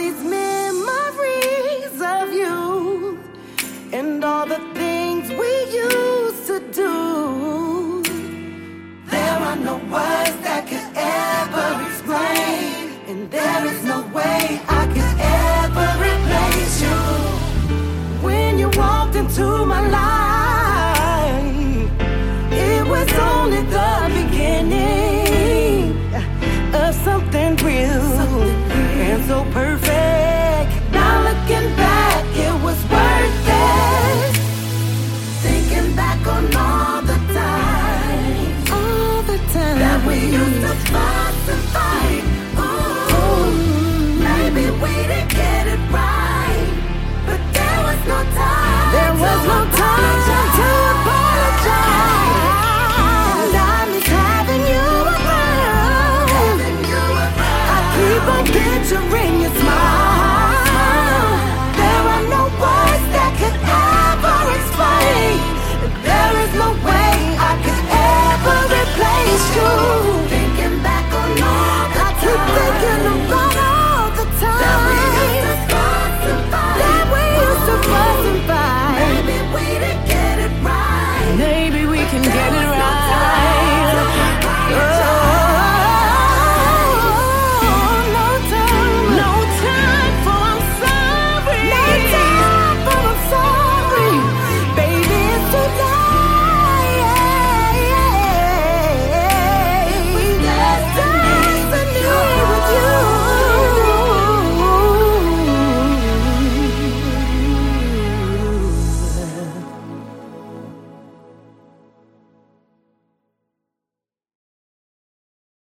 these memories of you and all the things we used to do. There are no words that could ever explain, and there is no way I could ever replace you. When you walked into my life, it was only the beginning of something real and so perfect.